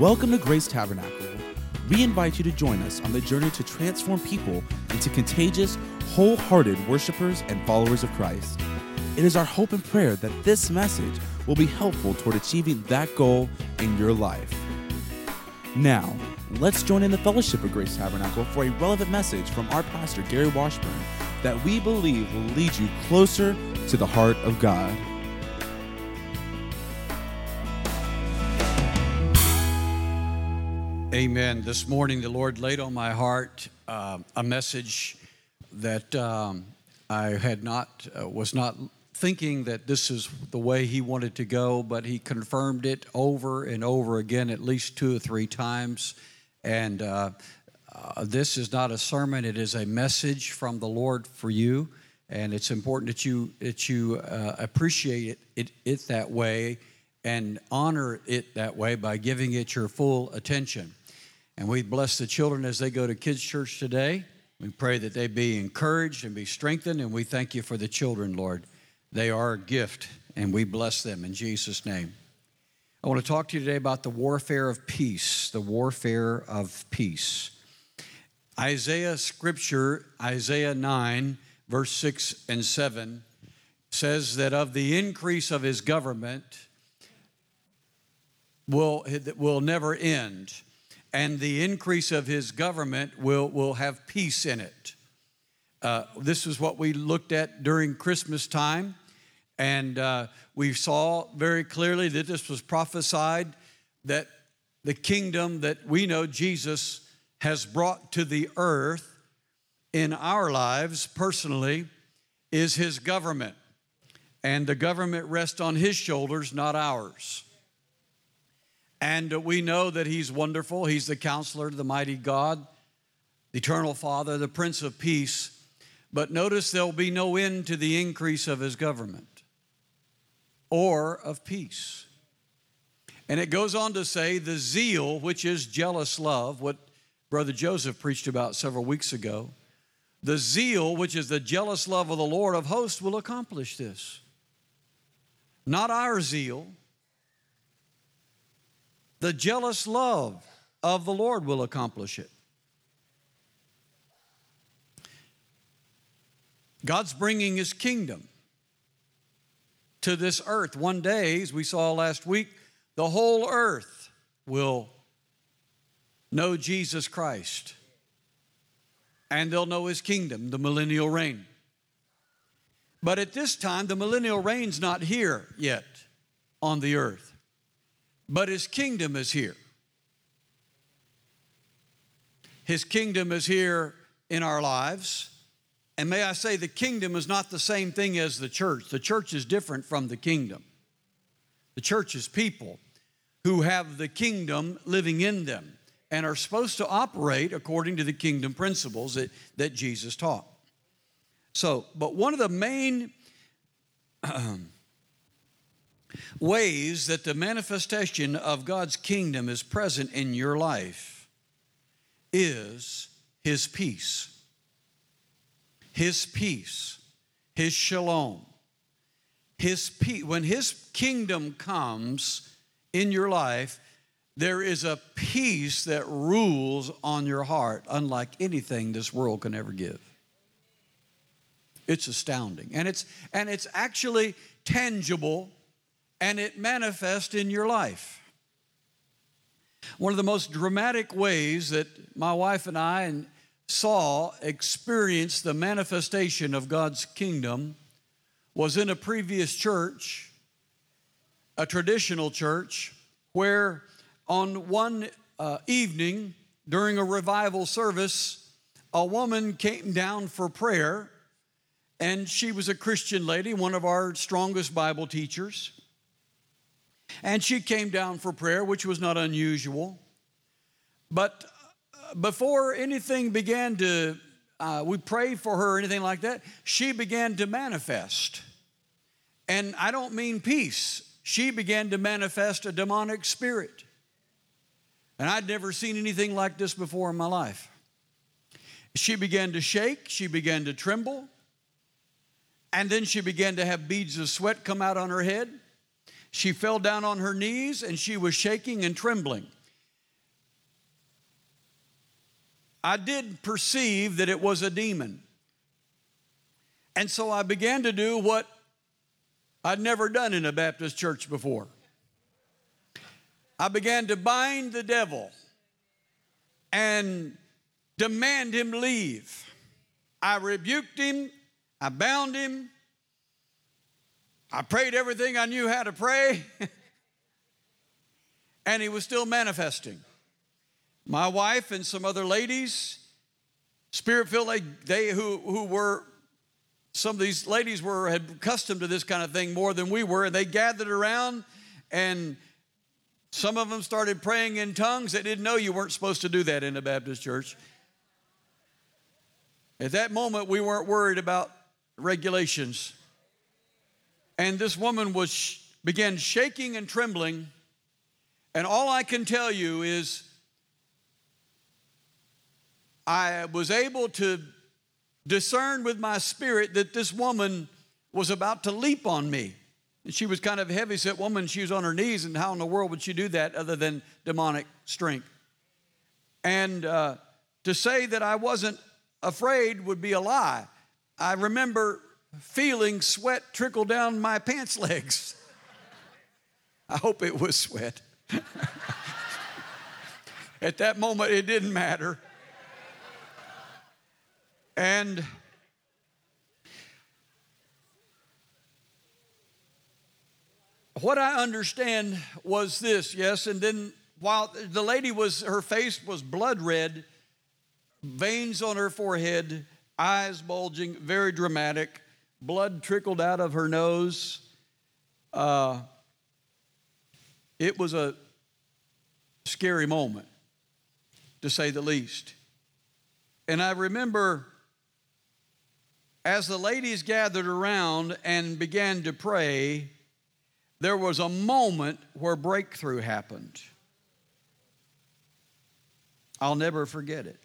Welcome to Grace Tabernacle. We invite you to join us on the journey to transform people into contagious, wholehearted worshipers and followers of Christ. It is our hope and prayer that this message will be helpful toward achieving that goal in your life. Now, let's join in the fellowship of Grace Tabernacle for a relevant message from our pastor, Gary Washburn, that we believe will lead you closer to the heart of God. Amen. This morning, the Lord laid on my heart a message that I was not thinking that this is the way He wanted to go, but He confirmed it over and over again, at least 2 or 3 times. And this is not a sermon; it is a message from the Lord for you. And it's important that you appreciate it that way and honor it that way by giving it your full attention. And we bless the children as they go to kids' church today. We pray that they be encouraged and be strengthened, and we thank you for the children, Lord. They are a gift, and we bless them in Jesus' name. I want to talk to you today about the warfare of peace, the warfare of peace. Isaiah scripture, Isaiah 9, verse 6 and 7, says that of the increase of His government will never end. And the increase of His government will have peace in it. This is what we looked at during Christmas time. And we saw very clearly that this was prophesied, that the kingdom that we know Jesus has brought to the earth in our lives personally is His government. And the government rests on His shoulders, not ours. And we know that He's wonderful. He's the Counselor, the mighty God, the Eternal Father, the Prince of Peace. But notice there'll be no end to the increase of His government or of peace. And it goes on to say the zeal, which is jealous love, what Brother Joseph preached about several weeks ago. The zeal, which is the jealous love of the Lord of hosts, will accomplish this. Not our zeal. The jealous love of the Lord will accomplish it. God's bringing His kingdom to this earth. One day, as we saw last week, the whole earth will know Jesus Christ. And they'll know His kingdom, the millennial reign. But at this time, the millennial reign's not here yet on the earth. But His kingdom is here. His kingdom is here in our lives. And may I say, the kingdom is not the same thing as the church. The church is different from the kingdom. The church is people who have the kingdom living in them and are supposed to operate according to the kingdom principles that Jesus taught. But one of the main ways that the manifestation of God's kingdom is present in your life is His peace. His peace, His shalom, His peace. When His kingdom comes in your life, there is a peace that rules on your heart, unlike anything this world can ever give. It's astounding, and it's actually tangible. And it manifests in your life. One of the most dramatic ways that my wife and I experienced the manifestation of God's kingdom was in a previous church, a traditional church, where on one evening during a revival service, a woman came down for prayer, and she was a Christian lady, one of our strongest Bible teachers. And she came down for prayer, which was not unusual. But before anything began to, we prayed for her or anything like that, she began to manifest. And I don't mean peace. She began to manifest a demonic spirit. And I'd never seen anything like this before in my life. She began to shake. She began to tremble. And then she began to have beads of sweat come out on her head. She fell down on her knees and she was shaking and trembling. I did perceive that it was a demon. And so I began to do what I'd never done in a Baptist church before. I began to bind the devil and demand him leave. I rebuked him. I bound him. I prayed everything I knew how to pray. And he was still manifesting. My wife and some other ladies, Spirit-filled, some of these ladies had accustomed to this kind of thing more than we were, and they gathered around, and some of them started praying in tongues. They didn't know you weren't supposed to do that in a Baptist church. At that moment, we weren't worried about regulations. And this woman began shaking and trembling, and all I can tell you is I was able to discern with my spirit that this woman was about to leap on me. And she was kind of a heavy-set woman. She was on her knees, and how in the world would she do that other than demonic strength? And to say that I wasn't afraid would be a lie. I remember feeling sweat trickle down my pants legs. I hope it was sweat. At that moment, it didn't matter. And what I understand was this, yes, and then while the lady her face was blood red, veins on her forehead, eyes bulging, very dramatic, blood trickled out of her nose. It was a scary moment, to say the least. And I remember as the ladies gathered around and began to pray, there was a moment where breakthrough happened. I'll never forget it.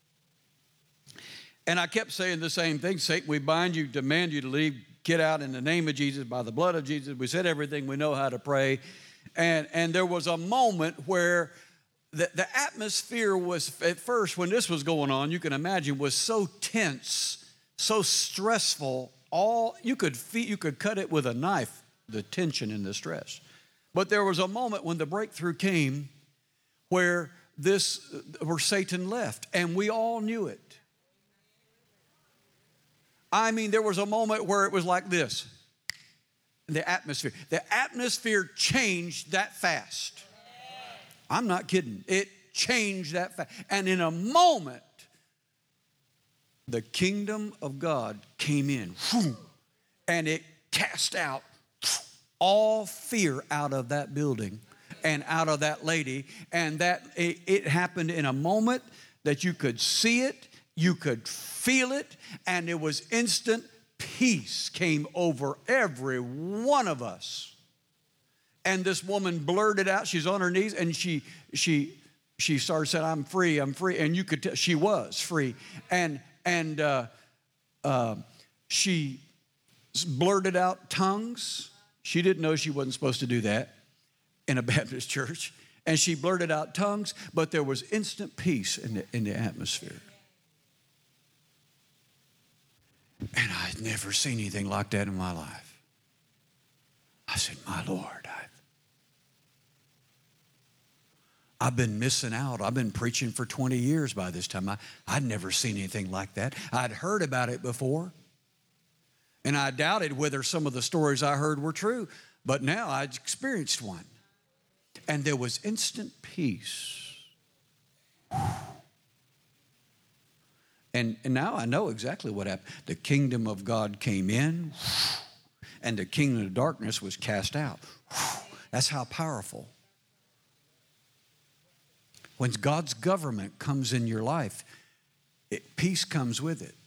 And I kept saying the same thing. Satan, we bind you, demand you to leave, get out in the name of Jesus, by the blood of Jesus. We said everything we know how to pray. And there was a moment where the atmosphere was, at first, when this was going on, you can imagine, was so tense, so stressful. You could cut it with a knife, the tension and the stress. But there was a moment when the breakthrough came where Satan left, and we all knew it. I mean, there was a moment where it was like this. The atmosphere changed that fast. I'm not kidding. It changed that fast. And in a moment, the kingdom of God came in, and it cast out all fear out of that building and out of that lady. And that it happened in a moment that you could see it, you could feel it, and it was instant peace came over every one of us. And this woman blurted out, she's on her knees, and she started saying, I'm free. And you could tell she was free. And she blurted out tongues. She didn't know she wasn't supposed to do that in a Baptist church. And she blurted out tongues, but there was instant peace in the atmosphere. And I'd never seen anything like that in my life. I said, my Lord, I've been missing out. I've been preaching for 20 years by this time. I'd never seen anything like that. I'd heard about it before. And I doubted whether some of the stories I heard were true. But now I'd experienced one. And there was instant peace. And now I know exactly what happened. The kingdom of God came in, and the kingdom of darkness was cast out. That's how powerful. When God's government comes in your life, peace comes with it.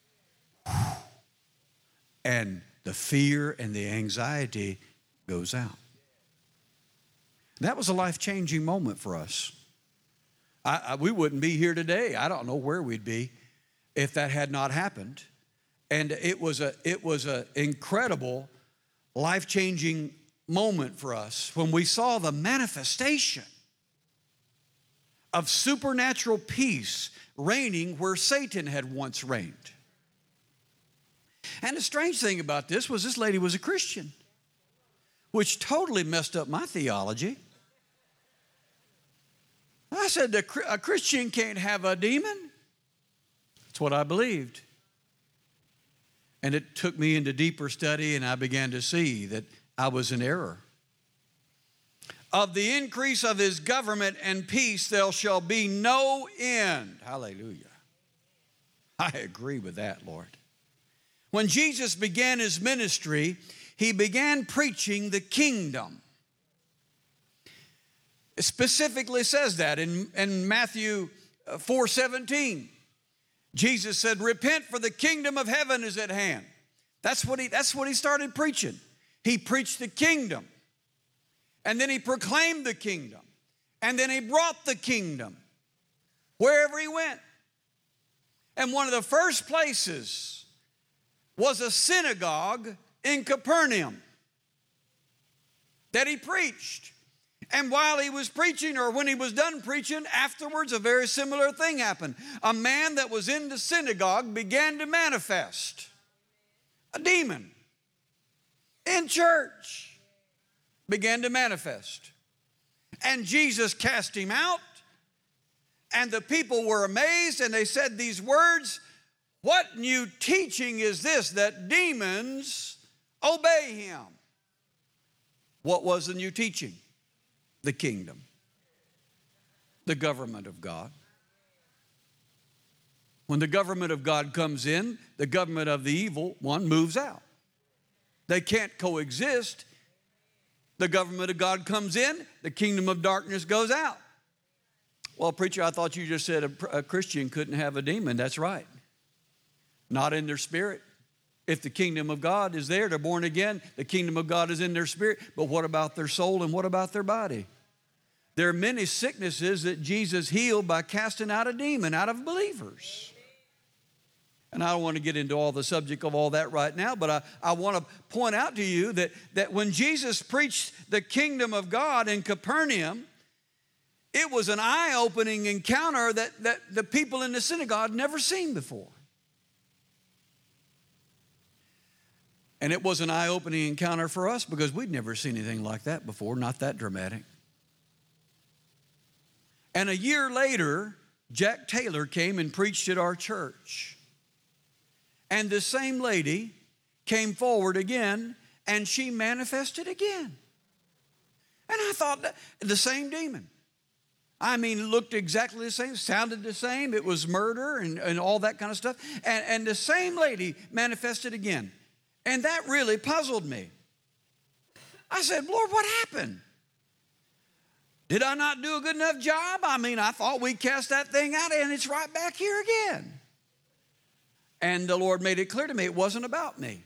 And the fear and the anxiety goes out. That was a life-changing moment for us. We wouldn't be here today. I don't know where we'd be if that had not happened. And it was a incredible, life-changing moment for us when we saw the manifestation of supernatural peace reigning where Satan had once reigned. And the strange thing about this was this lady was a Christian, which totally messed up my theology. I said, a Christian can't have a demon. That's what I believed. And it took me into deeper study, and I began to see that I was in error. Of the increase of his government and peace, there shall be no end. Hallelujah. I agree with that, Lord. When Jesus began his ministry, he began preaching the kingdom. It specifically says that in Matthew 4:17. Jesus said, repent, for the kingdom of heaven is at hand. That's what he started preaching. He preached the kingdom. And then he proclaimed the kingdom. And then he brought the kingdom wherever he went. And one of the first places was a synagogue in Capernaum that he preached. And while he was preaching, or when he was done preaching, afterwards a very similar thing happened. A man that was in the synagogue began to manifest. A demon in church began to manifest. And Jesus cast him out, and the people were amazed, and they said these words, what new teaching is this that demons obey him? What was the new teaching? The kingdom, the government of God. When the government of God comes in, the government of the evil one moves out. They can't coexist. The government of God comes in, the kingdom of darkness goes out. Well, preacher, I thought you just said a Christian couldn't have a demon. That's right. Not in their spirit. If the kingdom of God is there, they're born again, the kingdom of God is in their spirit. But what about their soul and what about their body? There are many sicknesses that Jesus healed by casting out a demon out of believers. And I don't want to get into all the subject of all that right now, but I want to point out to you that when Jesus preached the kingdom of God in Capernaum, it was an eye-opening encounter that the people in the synagogue never seen before. And it was an eye-opening encounter for us because we'd never seen anything like that before, not that dramatic. And a year later, Jack Taylor came and preached at our church. And the same lady came forward again, and she manifested again. And I thought, the same demon. I mean, it looked exactly the same, sounded the same. It was murder and all that kind of stuff. And the same lady manifested again. And that really puzzled me. I said, Lord, what happened? Did I not do a good enough job? I mean, I thought we cast that thing out and it's right back here again. And the Lord made it clear to me it wasn't about me.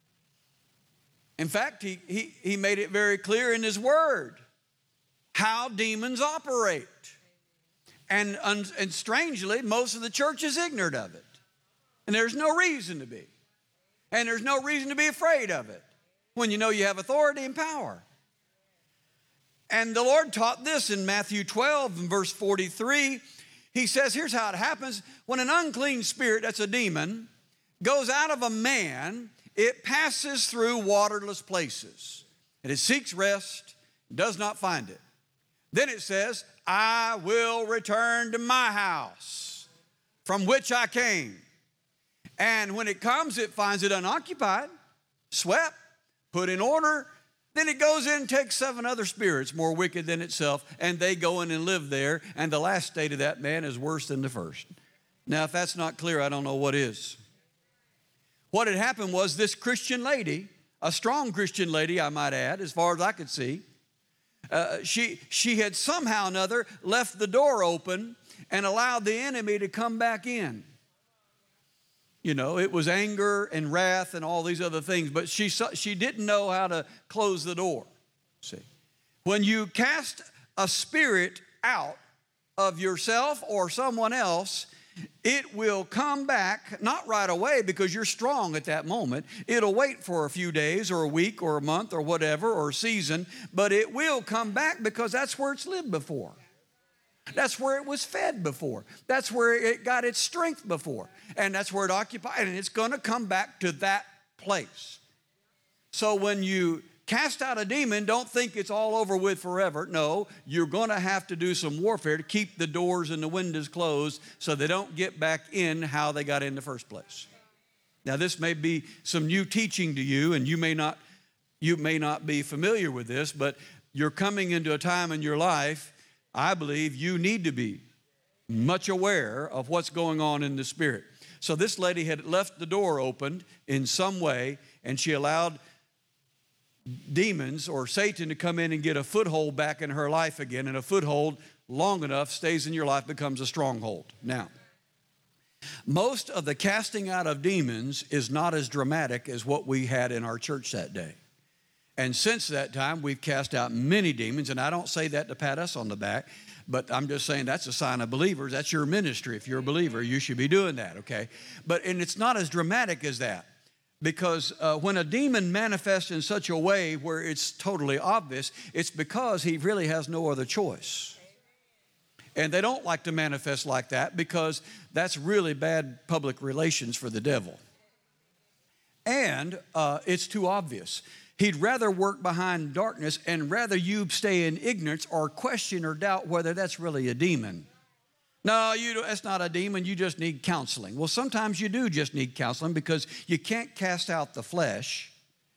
In fact, he made it very clear in his word how demons operate. And strangely, most of the church is ignorant of it. And there's no reason to be. And there's no reason to be afraid of it when you know you have authority and power. And the Lord taught this in Matthew 12 and verse 43. He says, here's how it happens. When an unclean spirit, that's a demon, goes out of a man, it passes through waterless places. And it seeks rest, does not find it. Then it says, I will return to my house from which I came. And when it comes, it finds it unoccupied, swept, put in order. Then it goes in and takes 7 other spirits more wicked than itself, and they go in and live there, and the last state of that man is worse than the first. Now, if that's not clear, I don't know what is. What had happened was this Christian lady, a strong Christian lady, I might add, as far as I could see, she had somehow or another left the door open and allowed the enemy to come back in. You know, it was anger and wrath and all these other things, but she didn't know how to close the door. See, when you cast a spirit out of yourself or someone else, it will come back, not right away because you're strong at that moment. It'll wait for a few days or a week or a month or whatever or a season, but it will come back because that's where it's lived before. That's where it was fed before. That's where it got its strength before. And that's where it occupied. And it's going to come back to that place. So when you cast out a demon, don't think it's all over with forever. No, you're going to have to do some warfare to keep the doors and the windows closed so they don't get back in how they got in the first place. Now, this may be some new teaching to you, and you may not be familiar with this, but you're coming into a time in your life, I believe you need to be much aware of what's going on in the spirit. So this lady had left the door opened in some way, and she allowed demons or Satan to come in and get a foothold back in her life again, and a foothold long enough stays in your life, becomes a stronghold. Now, most of the casting out of demons is not as dramatic as what we had in our church that day. And since that time, we've cast out many demons, and I don't say that to pat us on the back, but I'm just saying that's a sign of believers. That's your ministry. If you're a believer, you should be doing that, okay? And it's not as dramatic as that, because when a demon manifests in such a way where it's totally obvious, it's because he really has no other choice. And they don't like to manifest like that because that's really bad public relations for the devil. And it's too obvious. He'd rather work behind darkness and rather you stay in ignorance or question or doubt whether that's really a demon. No, that's not a demon. You just need counseling. Well, sometimes you do just need counseling because you can't cast out the flesh,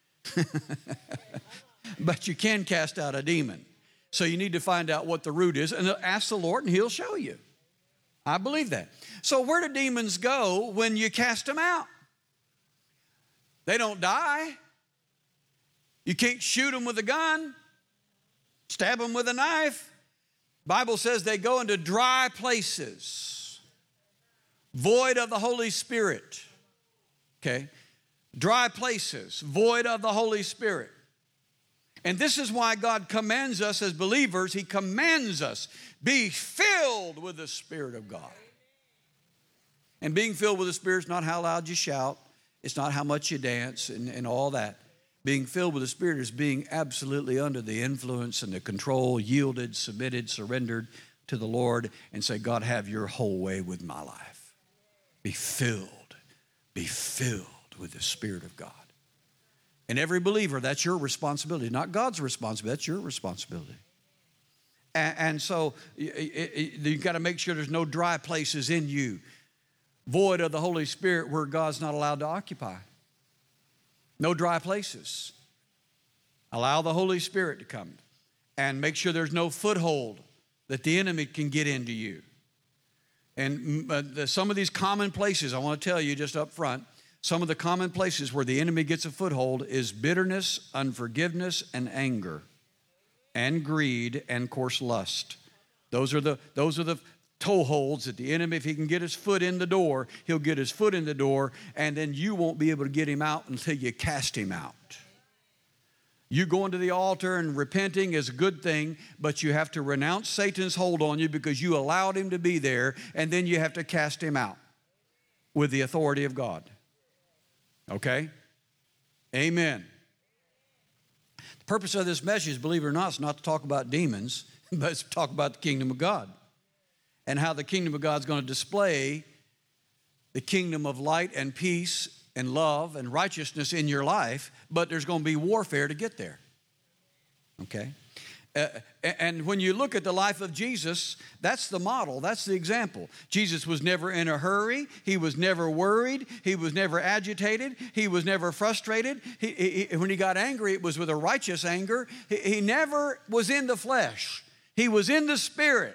but you can cast out a demon. So you need to find out what the root is and ask the Lord and he'll show you. I believe that. So where do demons go when you cast them out? They don't die. You can't shoot them with a gun, stab them with a knife. Bible says they go into dry places, void of the Holy Spirit. Okay? Dry places, void of the Holy Spirit. And this is why God commands us as believers, He commands us, be filled with the Spirit of God. And being filled with the Spirit is not how loud you shout. It's not how much you dance and all that. Being filled with the Spirit is being absolutely under the influence and the control, yielded, submitted, surrendered to the Lord and say, God, have your whole way with my life. Be filled with the Spirit of God. And every believer, that's your responsibility, not God's responsibility, that's your responsibility. And so you've got to make sure there's no dry places in you, void of the Holy Spirit where God's not allowed to occupy. No dry places. Allow the Holy Spirit to come and make sure there's no foothold that the enemy can get into you. And some of these common places, I want to tell you just up front, some of the common places where the enemy gets a foothold is bitterness, unforgiveness, and anger, and greed, and coarse lust. Those are the toeholds that the enemy, if he can get his foot in the door, he'll get his foot in the door, and then you won't be able to get him out until you cast him out. You going to the altar and repenting is a good thing, but you have to renounce Satan's hold on you because you allowed him to be there, and then you have to cast him out with the authority of God. Okay? Amen. The purpose of this message, believe it or not, is not to talk about demons, but it's to talk about the kingdom of God and how the kingdom of God is going to display the kingdom of light and peace and love and righteousness in your life, but there's going to be warfare to get there. Okay? And when you look at the life of Jesus, that's the model, that's the example. Jesus was never in a hurry. He was never worried. He was never agitated. He was never frustrated. When he got angry, it was with a righteous anger. He never was in the flesh. He was in the Spirit.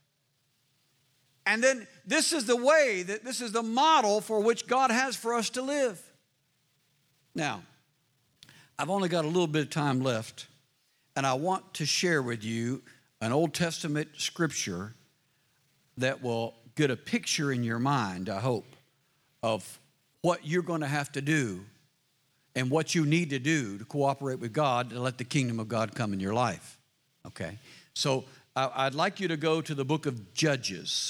And then this is the way, this is the model for which God has for us to live. Now, I've only got a little bit of time left. And I want to share with you an Old Testament scripture that will get a picture in your mind, I hope, of what you're going to have to do and what you need to do to cooperate with God to let the kingdom of God come in your life. Okay? So I'd like you to go to the book of Judges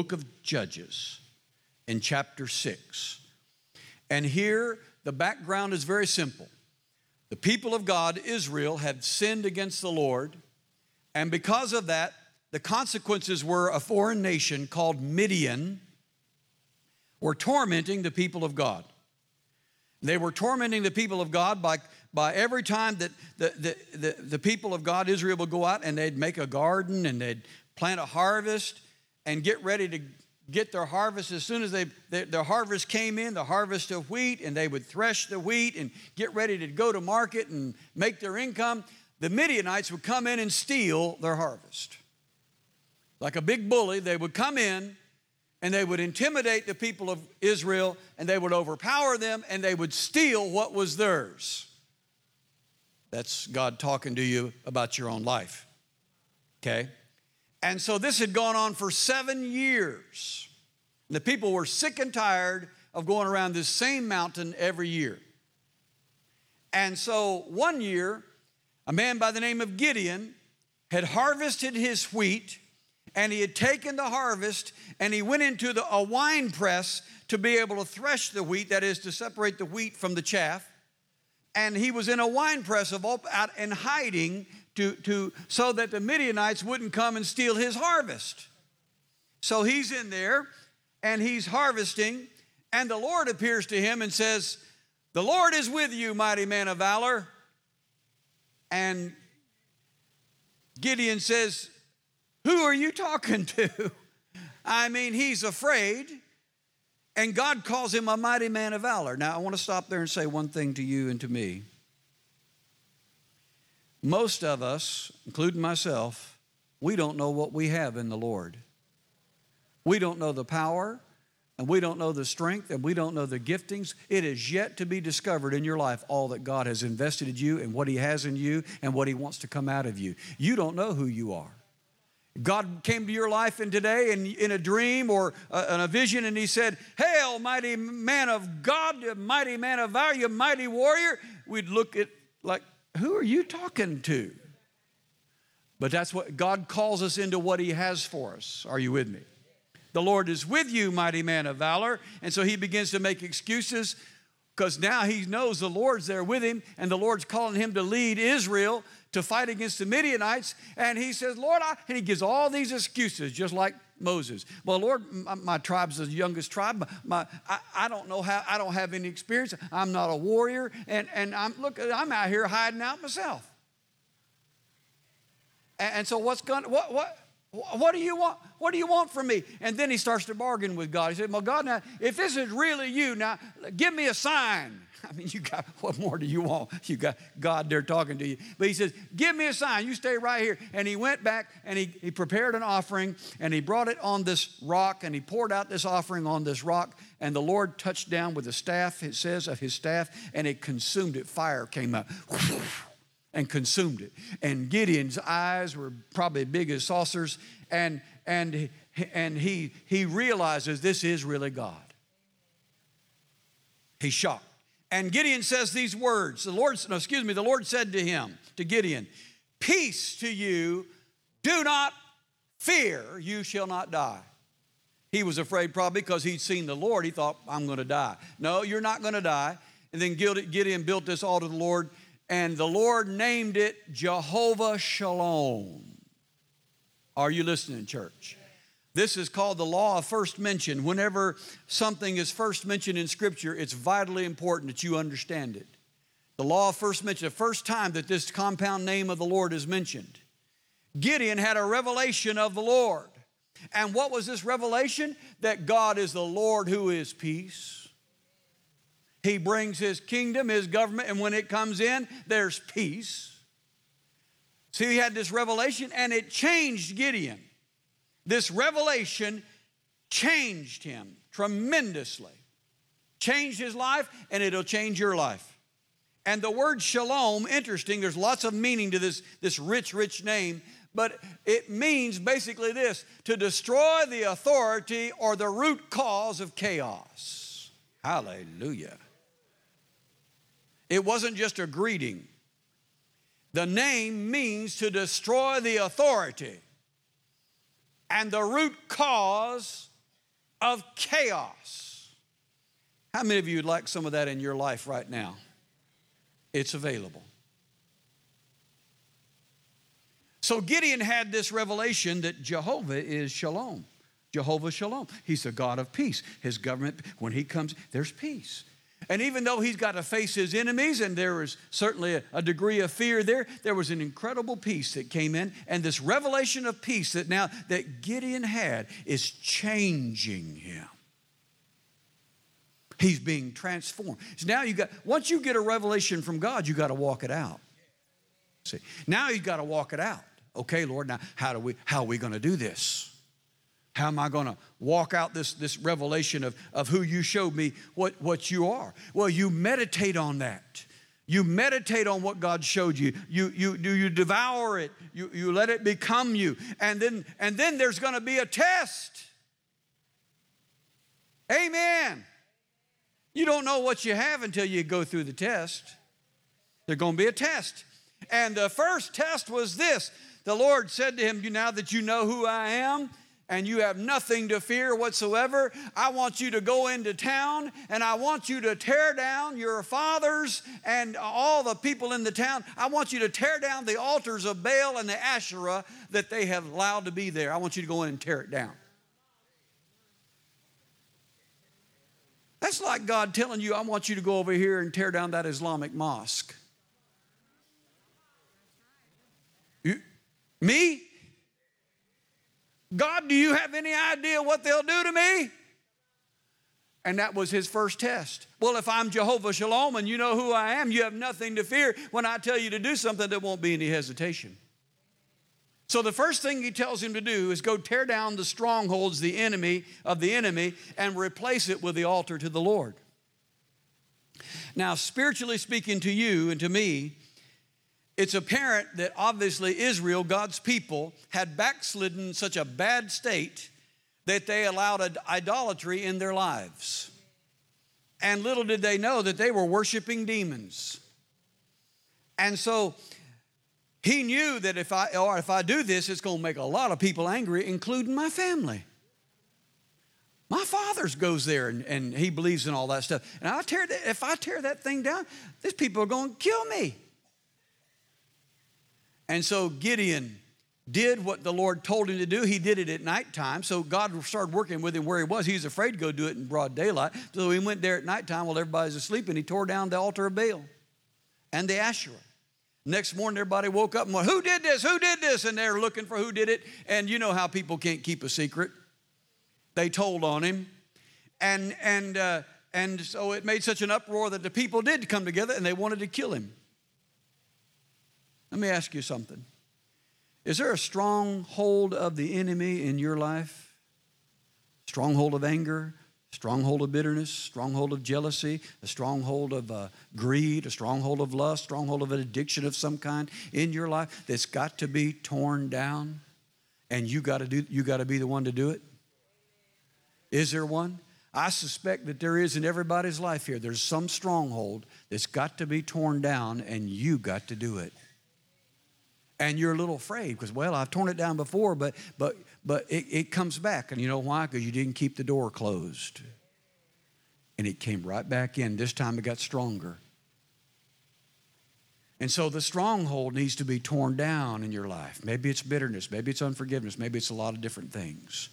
in chapter 6. And here the background is very simple. The people of God, Israel, had sinned against the Lord, and because of that, the consequences were a foreign nation called Midian were tormenting the people of God. They were tormenting the people of God by every time that the people of God, Israel, would go out and they'd make a garden and they'd plant a harvest and get ready to get their harvest. As soon as their harvest came in, the harvest of wheat, and they would thresh the wheat and get ready to go to market and make their income, the Midianites would come in and steal their harvest. Like a big bully, they would come in and they would intimidate the people of Israel, and they would overpower them, and they would steal what was theirs. That's God talking to you about your own life, okay? And so this had gone on for 7 years. And the people were sick and tired of going around this same mountain every year. And so one year, a man by the name of Gideon had harvested his wheat, and he had taken the harvest and he went into a wine press to be able to thresh the wheat, that is, to separate the wheat from the chaff. And he was in a wine press out and hiding so that the Midianites wouldn't come and steal his harvest. So he's in there and he's harvesting, and the Lord appears to him and says, "The Lord is with you, mighty man of valor." And Gideon says, "Who are you talking to?" I mean, he's afraid, and God calls him a mighty man of valor. Now, I want to stop there and say one thing to you and to me. Most of us, including myself, we don't know what we have in the Lord. We don't know the power, and we don't know the strength, and we don't know the giftings. It is yet to be discovered in your life, all that God has invested in you and what he has in you and what he wants to come out of you. You don't know who you are. God came to your life today in a dream or in a vision, and he said, "Hail, mighty man of God, you mighty man of valor, you mighty warrior." We'd look at like, who are you talking to? But that's what God calls us into, what he has for us. Are you with me? The Lord is with you, mighty man of valor. And so he begins to make excuses, because now he knows the Lord's there with him, and the Lord's calling him to lead Israel to fight against the Midianites. And he says, "Lord," and he gives all these excuses, just like Moses. "Well, Lord, my tribe's the youngest tribe. I don't know how. I don't have any experience. I'm not a warrior, and I'm out here hiding out myself." And so what do you want? What do you want from me? And then he starts to bargain with God. He said, "Well, God, now, if this is really you, now give me a sign." I mean, what more do you want? You got God there talking to you. But he says, "Give me a sign. You stay right here." And he went back and he prepared an offering, and he brought it on this rock, and he poured out this offering on this rock. And the Lord touched down with a staff, it says, of his staff, and it consumed it. Fire came up and consumed it. And Gideon's eyes were probably big as saucers, and he realizes this is really God. He's shocked. And Gideon says these words. The Lord said to him, to Gideon, "Peace to you, do not fear, you shall not die." He was afraid probably because he'd seen the Lord. He thought, "I'm going to die." "No, you're not going to die." And then Gideon built this altar to the Lord, and the Lord named it Jehovah Shalom. Are you listening, church? This is called the law of first mention. Whenever something is first mentioned in Scripture, it's vitally important that you understand it. The law of first mention, the first time that this compound name of the Lord is mentioned. Gideon had a revelation of the Lord. And what was this revelation? That God is the Lord who is peace. He brings his kingdom, his government, and when it comes in, there's peace. So he had this revelation, and it changed Gideon. This revelation changed him tremendously. Changed his life, and it'll change your life. And the word shalom, interesting, there's lots of meaning to this rich name, but it means basically this: to destroy the authority or the root cause of chaos. Hallelujah. It wasn't just a greeting. The name means to destroy the authority and the root cause of chaos. How many of you would like some of that in your life right now? It's available. So Gideon had this revelation that Jehovah is Shalom. Jehovah Shalom. He's the God of peace. His government, when he comes, there's peace. And even though he's got to face his enemies, and there was certainly a degree of fear there was an incredible peace that came in. And this revelation of peace that now that Gideon had is changing him. He's being transformed. So now once you get a revelation from God, you got to walk it out. See, now you got to walk it out. Okay, Lord, now how are we going to do this? How am I going to walk out this revelation of who you showed me what you are? Well, you meditate on that. You meditate on what God showed you. You devour it. You let it become you. And then there's going to be a test. Amen. You don't know what you have until you go through the test. There's going to be a test. And the first test was this. The Lord said to him, now that you know who I am, and you have nothing to fear whatsoever, I want you to go into town, and I want you to tear down your fathers and all the people in the town. I want you to tear down the altars of Baal and the Asherah that they have allowed to be there. I want you to go in and tear it down. That's like God telling you, I want you to go over here and tear down that Islamic mosque. Me? God, do you have any idea what they'll do to me? And that was his first test. Well, if I'm Jehovah Shalom and you know who I am, you have nothing to fear when I tell you to do something, there won't be any hesitation. So the first thing he tells him to do is go tear down the strongholds, the enemy, and replace it with the altar to the Lord. Now, spiritually speaking to you and to me, it's apparent that obviously Israel, God's people, had backslidden in such a bad state that they allowed idolatry in their lives. And little did they know that they were worshiping demons. And so he knew that if I do this, it's going to make a lot of people angry, including my family. My father goes there and he believes in all that stuff. And if I tear that thing down, these people are going to kill me. And so Gideon did what the Lord told him to do. He did it at nighttime. So God started working with him where he was. He was afraid to go do it in broad daylight. So he went there at nighttime while everybody's asleep, and he tore down the altar of Baal and the Asherah. Next morning, everybody woke up and went, who did this? Who did this? And they're looking for who did it. And you know how people can't keep a secret. They told on him. And so it made such an uproar that the people did come together and they wanted to kill him. Let me ask you something. Is there a stronghold of the enemy in your life? Stronghold of anger, stronghold of bitterness, stronghold of jealousy, a stronghold of greed, a stronghold of lust, stronghold of an addiction of some kind in your life that's got to be torn down, and you got to be the one to do it? Is there one? I suspect that there is in everybody's life here. There's some stronghold that's got to be torn down, and you got to do it. And you're a little afraid because, well, I've torn it down before, but it comes back. And you know why? Because you didn't keep the door closed. And it came right back in. This time it got stronger. And so the stronghold needs to be torn down in your life. Maybe it's bitterness. Maybe it's unforgiveness. Maybe it's a lot of different things.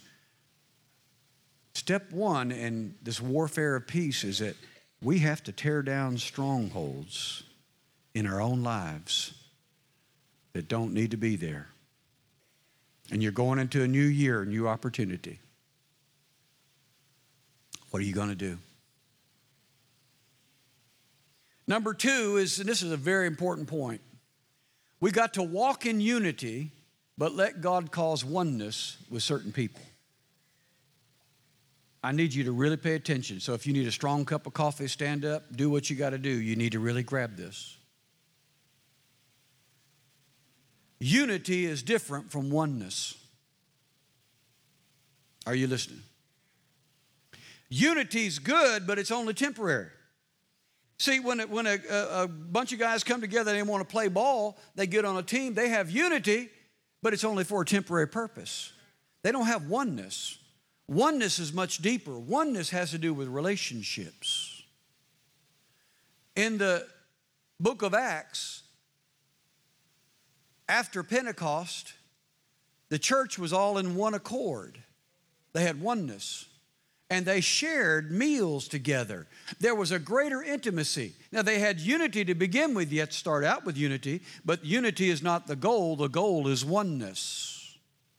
Step one in this warfare of peace is that we have to tear down strongholds in our own lives that don't need to be there. And you're going into a new year, a new opportunity. What are you going to do? Number two is, and this is a very important point, we got to walk in unity, but let God cause oneness with certain people. I need you to really pay attention. So if you need a strong cup of coffee, stand up, do what you got to do. You need to really grab this. Unity is different from oneness. Are you listening? Unity's good, but it's only temporary. See, when a bunch of guys come together and they want to play ball, they get on a team, they have unity, but it's only for a temporary purpose. They don't have oneness. Oneness is much deeper. Oneness has to do with relationships. In the book of Acts, after Pentecost, the church was all in one accord. They had oneness. And they shared meals together. There was a greater intimacy. Now, they had unity to begin with. You have to start out with unity, but unity is not the goal. The goal is oneness.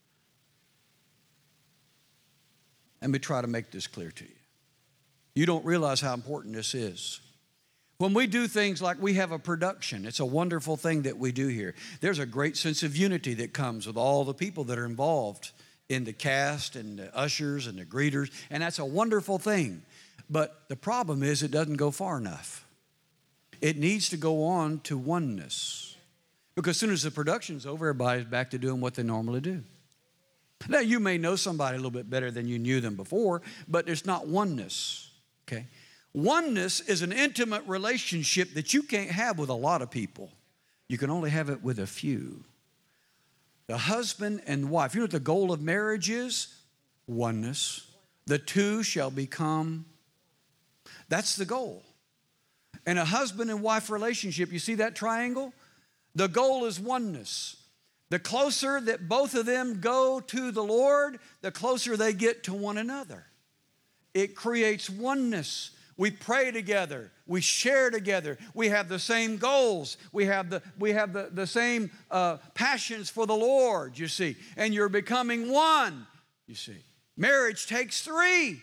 Let me try to make this clear to you. You don't realize how important this is. When we do things like we have a production, it's a wonderful thing that we do here. There's a great sense of unity that comes with all the people that are involved in the cast and the ushers and the greeters, and that's a wonderful thing. But the problem is it doesn't go far enough. It needs to go on to oneness. Because as soon as the production's over, everybody's back to doing what they normally do. Now, you may know somebody a little bit better than you knew them before, but it's not oneness, okay? Oneness is an intimate relationship that you can't have with a lot of people. You can only have it with a few. The husband and wife. You know what the goal of marriage is? Oneness. The two shall become. That's the goal. In a husband and wife relationship, you see that triangle? The goal is oneness. The closer that both of them go to the Lord, the closer they get to one another. It creates oneness. We pray together. We share together. We have the same goals. We have the same passions for the Lord, you see. And you're becoming one, you see. Marriage takes three.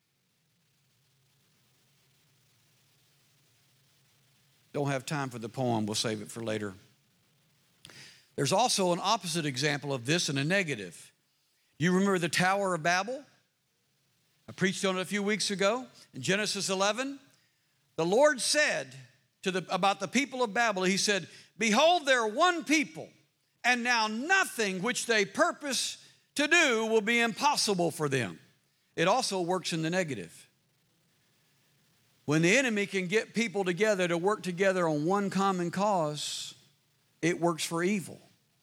Don't have time for the poem. We'll save it for later. There's also an opposite example of this in a negative. You remember the Tower of Babel? I preached on it a few weeks ago. In Genesis 11, the Lord said about the people of Babel, he said, "Behold, they're one people, and now nothing which they purpose to do will be impossible for them." It also works in the negative. When the enemy can get people together to work together on one common cause, it works for evil.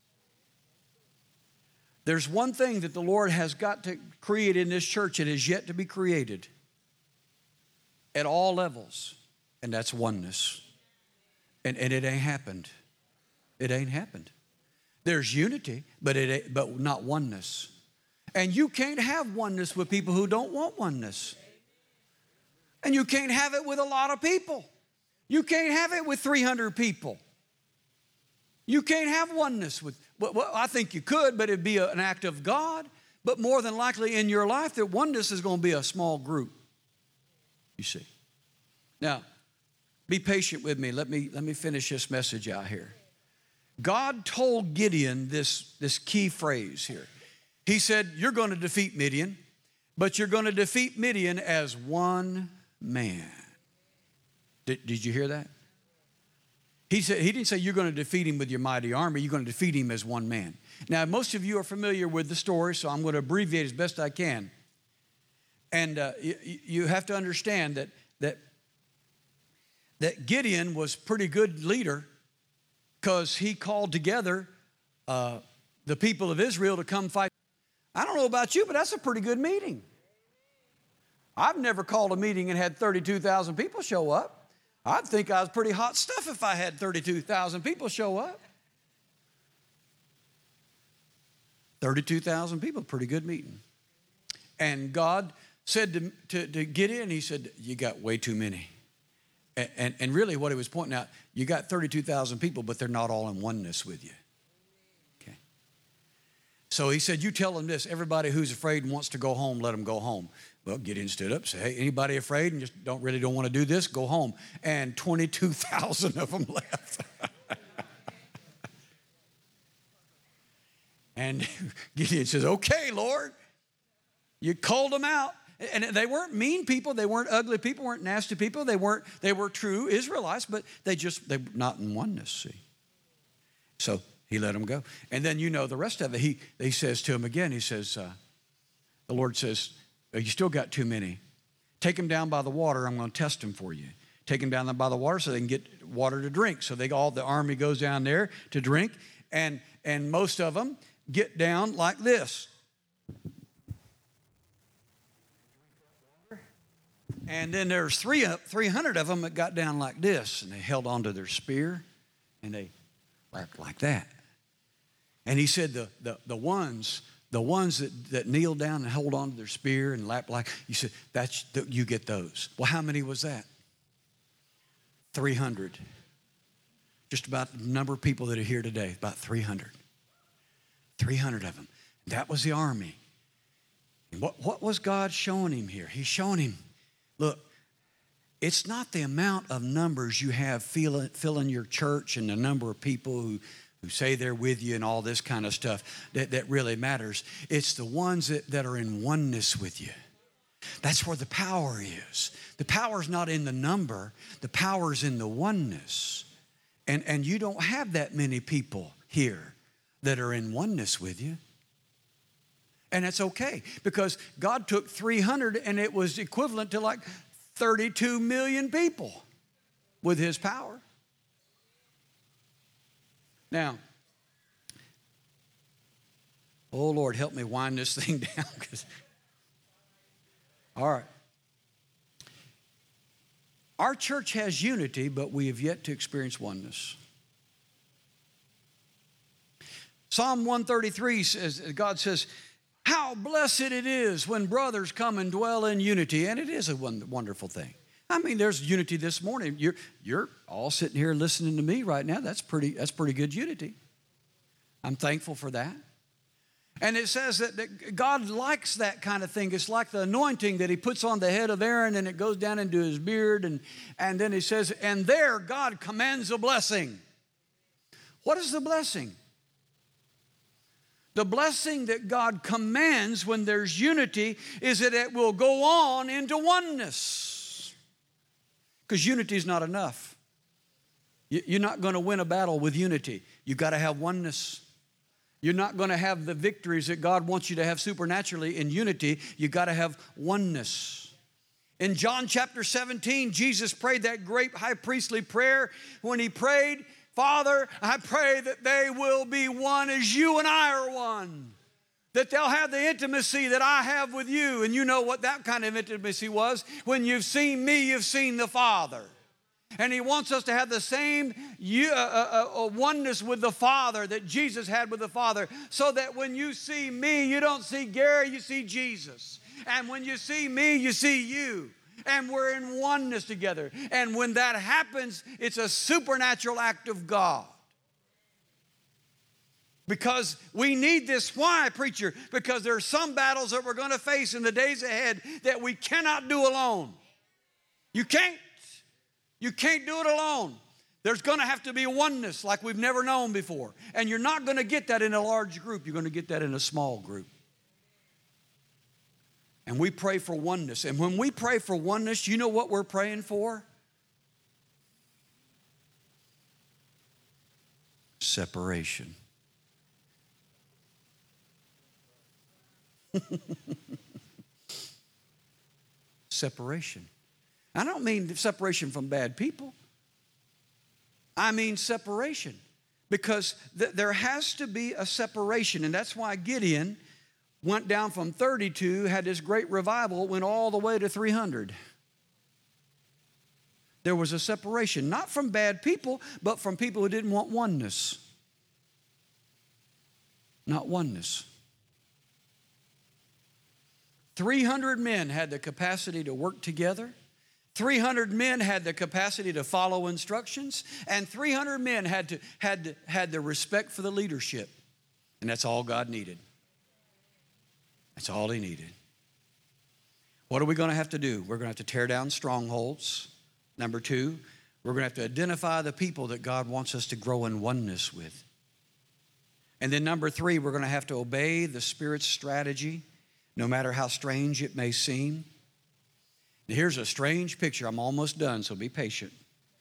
There's one thing that the Lord has got to create in this church that is yet to be created at all levels, and that's oneness. And it ain't happened. It ain't happened. There's unity, but not oneness. And you can't have oneness with people who don't want oneness. And you can't have it with a lot of people. You can't have it with 300 people. You can't have oneness with, well, I think you could, but it'd be an act of God. But more than likely in your life, that oneness is going to be a small group, you see. Now, be patient with me. Let me finish this message out here. God told Gideon this key phrase here. He said, you're going to defeat Midian, but you're going to defeat Midian as one man. Did you hear that? He didn't say you're going to defeat him with your mighty army. You're going to defeat him as one man. Now, most of you are familiar with the story, so I'm going to abbreviate as best I can. And you have to understand that Gideon was a pretty good leader because he called together the people of Israel to come fight. I don't know about you, but that's a pretty good meeting. I've never called a meeting and had 32,000 people show up. I'd think I was pretty hot stuff if I had 32,000 people show up. 32,000 people, pretty good meeting. And God said to Gideon, he said, you got way too many. And really what he was pointing out, you got 32,000 people, but they're not all in oneness with you. Okay. So he said, you tell them this, everybody who's afraid and wants to go home, let them go home. Well, Gideon stood up and said, hey, anybody afraid and just don't want to do this, go home. And 22,000 of them left. And Gideon says, okay, Lord, you called them out. And they weren't mean people. They weren't ugly people, weren't nasty people. They were true Israelites, but they're not in oneness, see. So he let them go. And then you know the rest of it. He says to him again, he says, the Lord says, you still got too many. Take them down by the water. I'm going to test them for you. Take them down by the water so they can get water to drink. So all the army goes down there to drink. And most of them get down like this. And then there's 300 of them that got down like this. And they held onto their spear. And they laughed like that. And he said the ones that kneel down and hold on to their spear and lap like, you said, you get those. Well, how many was that? 300. Just about the number of people that are here today, about 300. 300 of them. That was the army. And what was God showing him here? He's showing him, look, it's not the amount of numbers you have filling your church and the number of people who say they're with you and all this kind of stuff that really matters. It's the ones that are in oneness with you. That's where the power is. The power's not in the number. The power's in the oneness. And you don't have that many people here that are in oneness with you. And that's okay, because God took 300 and it was equivalent to like 32 million people with his power. Now, oh Lord, help me wind this thing down. All right. Our church has unity, but we have yet to experience oneness. Psalm 133 says, God says, how blessed it is when brothers come and dwell in unity. And it is a wonderful thing. I mean, there's unity this morning. You're all sitting here listening to me right now. That's pretty good unity. I'm thankful for that. And it says that God likes that kind of thing. It's like the anointing that he puts on the head of Aaron and it goes down into his beard. And then he says, and there God commands a blessing. What is the blessing? The blessing that God commands when there's unity is that it will go on into oneness. Because unity is not enough. You're not going to win a battle with unity. You've got to have oneness. You're not going to have the victories that God wants you to have supernaturally in unity. You've got to have oneness. In John chapter 17, Jesus prayed that great high priestly prayer. When he prayed, Father, I pray that they will be one as you and I are one. That they'll have the intimacy that I have with you. And you know what that kind of intimacy was. When you've seen me, you've seen the Father. And he wants us to have the same oneness with the Father that Jesus had with the Father. So that when you see me, you don't see Gary, you see Jesus. And when you see me, you see you. And we're in oneness together. And when that happens, it's a supernatural act of God. Because we need this. Why, preacher? Because there are some battles that we're going to face in the days ahead that we cannot do alone. You can't. You can't do it alone. There's going to have to be oneness like we've never known before. And you're not going to get that in a large group. You're going to get that in a small group. And we pray for oneness. And when we pray for oneness, you know what we're praying for? Separation. Separation. I don't mean separation from bad people. I mean separation. Because there has to be a separation. And that's why Gideon went down from 32, had this great revival, went all the way to 300. There was a separation, not from bad people, but from people who didn't want oneness. Not oneness. 300 men had the capacity to work together. 300 men had the capacity to follow instructions, and 300 men had the respect for the leadership. And that's all God needed. That's all he needed. What are we going to have to do? We're going to have to tear down strongholds. Number 2, we're going to have to identify the people that God wants us to grow in oneness with. And then number 3, we're going to have to obey the Spirit's strategy, no matter how strange it may seem. Now, here's a strange picture. I'm almost done, so be patient.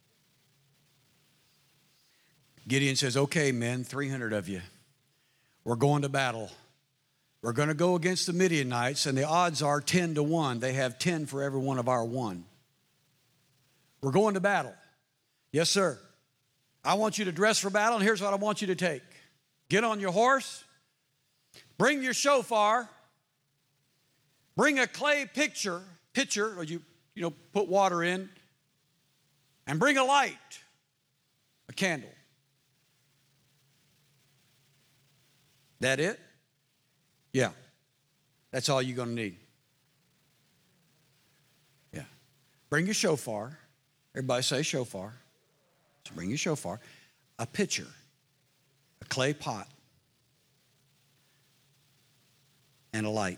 Gideon says, okay, men, 300 of you. We're going to battle. We're going to go against the Midianites, and the odds are 10 to 1. They have 10 for every one of our 1. We're going to battle. Yes, sir. I want you to dress for battle, and here's what I want you to take. Get on your horse. Bring your shofar. Bring a clay pitcher, or you put water in, and bring a light, a candle. That it? Yeah. That's all you're going to need. Yeah. Bring your shofar. Everybody say shofar. So bring your shofar. A pitcher, a clay pot, and a light.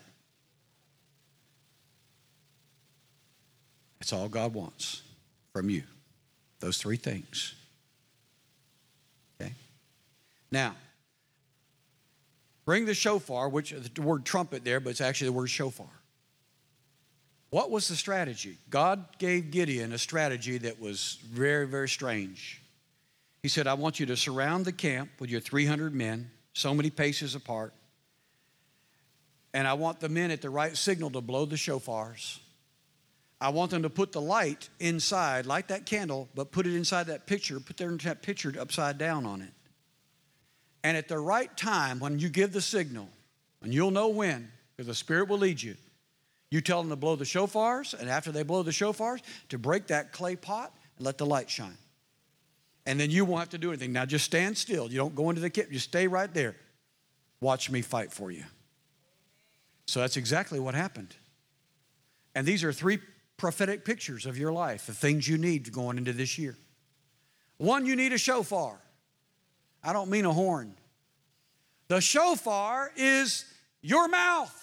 That's all God wants from you. Those three things. Okay? Now, bring the shofar, which is the word trumpet there, but it's actually the word shofar. What was the strategy? God gave Gideon a strategy that was very, very strange. He said, I want you to surround the camp with your 300 men, so many paces apart, and I want the men at the right signal to blow the shofars. I want them to put the light inside, light that candle, but put it inside that pitcher, put that pitcher upside down on it. And at the right time, when you give the signal, and you'll know when, because the Spirit will lead you, you tell them to blow the shofars, and after they blow the shofars, to break that clay pot and let the light shine. And then you won't have to do anything. Now just stand still. You don't go into the camp. You stay right there. Watch me fight for you. So that's exactly what happened. And these are three prophetic pictures of your life, the things you need going into this year. One, you need a shofar. I don't mean a horn. The shofar is your mouth.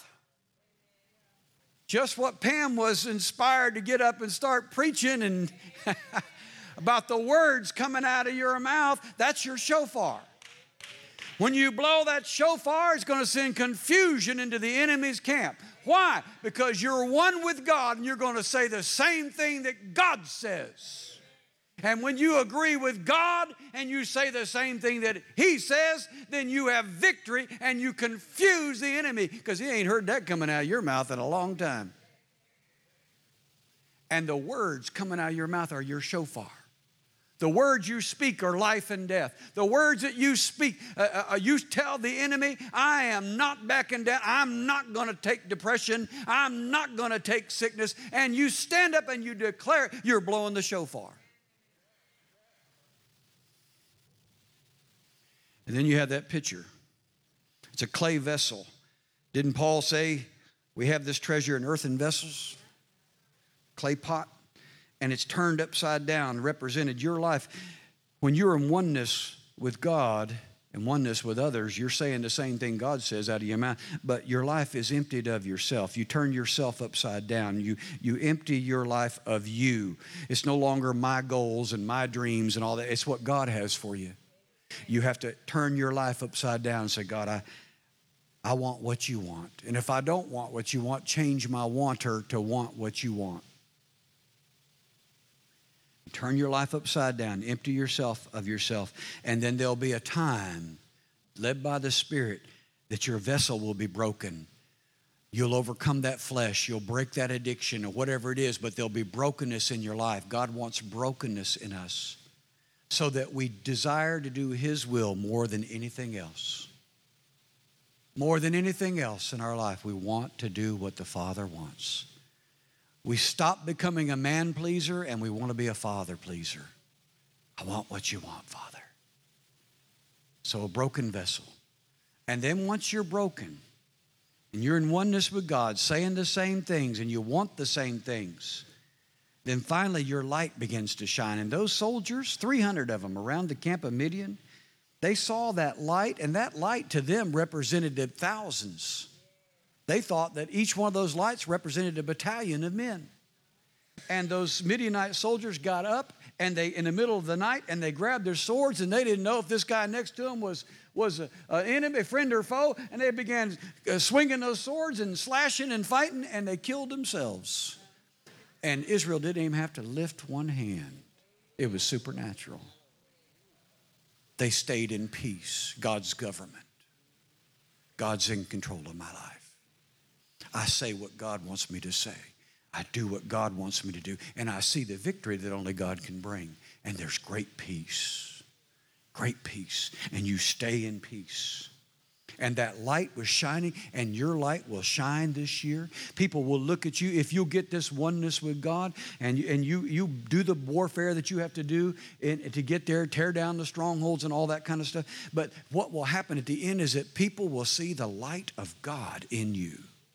Just what Pam was inspired to get up and start preaching and about the words coming out of your mouth, that's your shofar. When you blow that shofar, it's going to send confusion into the enemy's camp. Why? Because you're one with God and you're going to say the same thing that God says. And when you agree with God and you say the same thing that He says, then you have victory and you confuse the enemy because he ain't heard that coming out of your mouth in a long time. And the words coming out of your mouth are your shofar. The words you speak are life and death. The words that you speak, you tell the enemy, I am not backing down. I'm not going to take depression. I'm not going to take sickness. And you stand up and you declare you're blowing the shofar. And then you have that pitcher. It's a clay vessel. Didn't Paul say we have this treasure in earthen vessels? Clay pot. And it's turned upside down, represented your life. When you're in oneness with God and oneness with others, you're saying the same thing God says out of your mouth, but your life is emptied of yourself. You turn yourself upside down. You empty your life of you. It's no longer my goals and my dreams and all that. It's what God has for you. You have to turn your life upside down and say, God, I want what you want. And if I don't want what you want, change my wanter to want what you want. Turn your life upside down, empty yourself of yourself, and then there'll be a time, led by the Spirit, that your vessel will be broken. You'll overcome that flesh. You'll break that addiction or whatever it is, but there'll be brokenness in your life. God wants brokenness in us so that we desire to do His will more than anything else. More than anything else in our life, we want to do what the Father wants. We stop becoming a man pleaser and we want to be a Father pleaser. I want what you want, Father. So a broken vessel. And then once you're broken and you're in oneness with God, saying the same things and you want the same things, then finally your light begins to shine. And those soldiers, 300 of them around the camp of Midian, they saw that light, and that light to them represented the thousands. They thought that each one of those lights represented a battalion of men. And those Midianite soldiers got up and they, in the middle of the night, and they grabbed their swords, and they didn't know if this guy next to them was an enemy, a friend or foe, and they began swinging those swords and slashing and fighting, and they killed themselves. And Israel didn't even have to lift one hand. It was supernatural. They stayed in peace. God's government. God's in control of my life. I say what God wants me to say. I do what God wants me to do. And I see the victory that only God can bring. And there's great peace. Great peace. And you stay in peace. And that light was shining, and your light will shine this year. People will look at you. If you'll get this oneness with God, and you do the warfare that you have to do to get there, tear down the strongholds and all that kind of stuff. But what will happen at the end is that people will see the light of God in you.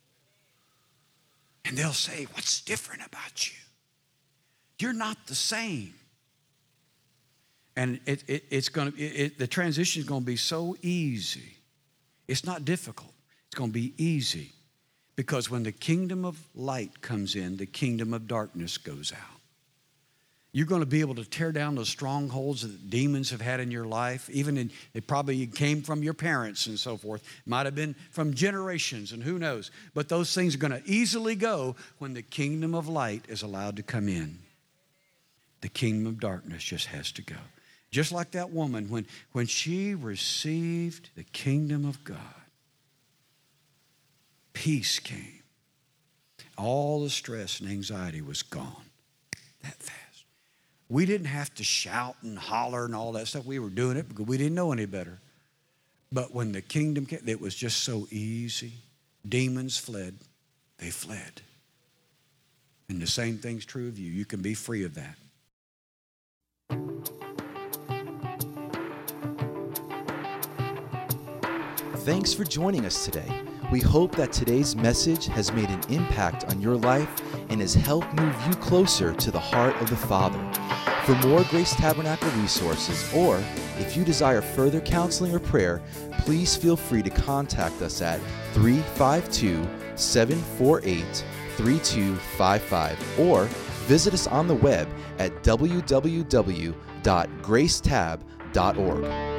And they'll say, what's different about you? You're not the same. And the transition is going to be so easy. It's not difficult. It's going to be easy. Because when the kingdom of light comes in, the kingdom of darkness goes out. You're going to be able to tear down those strongholds that demons have had in your life. It probably came from your parents and so forth. Might have been from generations, and who knows. But those things are going to easily go when the kingdom of light is allowed to come in. The kingdom of darkness just has to go. Just like that woman, when she received the kingdom of God, peace came. All the stress and anxiety was gone that fast. We didn't have to shout and holler and all that stuff. We were doing it because we didn't know any better. But when the kingdom came, it was just so easy. Demons fled. They fled. And the same thing's true of you. You can be free of that. Thanks for joining us today. We hope that today's message has made an impact on your life and has helped move you closer to the heart of the Father. For more Grace Tabernacle resources, or if you desire further counseling or prayer, please feel free to contact us at 352-748-3255 or visit us on the web at www.gracetab.org.